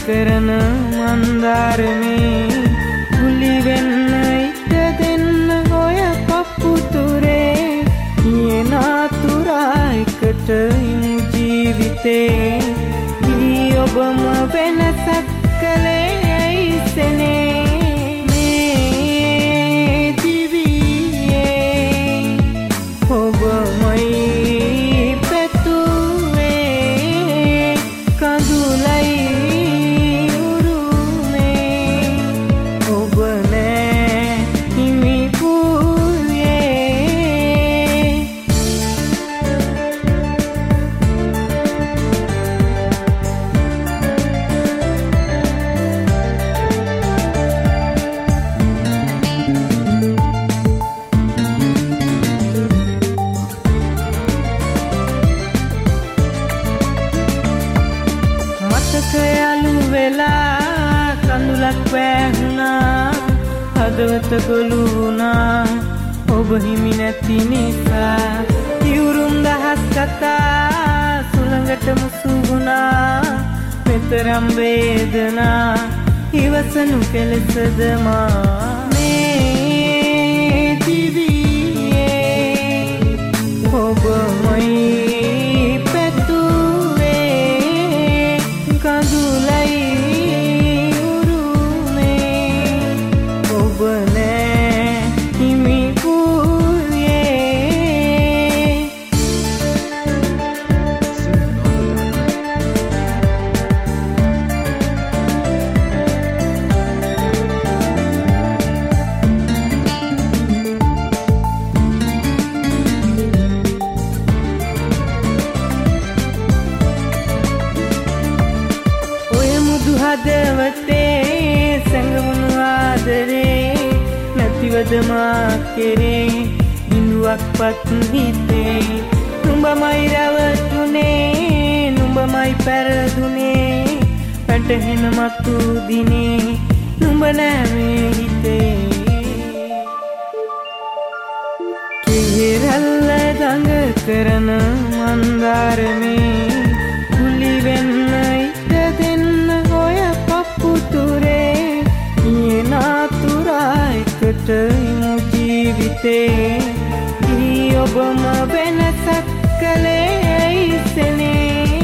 කරන මන්දාරමේ කුලි වෙන්න ඉඩ දෙන්න ඔය පපුතුරේ යනාතුරා එකට ඉමු ජීවිතේ දී ඔබම වෙනසක් කළේ ඇයිසනේ වෙලා කඳුලක් වැහුණා හදවත ගොළුණා ඔබ හිමි නැති නිසා ඉවුරුම් දහස් කතා සුළඟට මුසුුණා මෙතරම් වේදනා ඉවසනු කෙලෙසද මා මේ දිවියේ ඔබමයි පැතුවේ කඳුලයි හදවතේ සැඟවුණු ආදරේ නැතිවද මා කෙරේ බිඳුවක්වත් හිතේ නුඹමයි රැවටුනේ නුඹමයි පැරදුනේ පැටහෙන මතු දිනේ නුඹ නැවේ හිතේ කිහිරල්ල දඟ කරන මන්දාරමේ කුලි වෙන්න ඉඩ දෙන්න පුතුරේ යනාතුරා එකට ඉමු ජීවිතේ දී ඔබම වෙනසක් කළේ ඇයිසනේ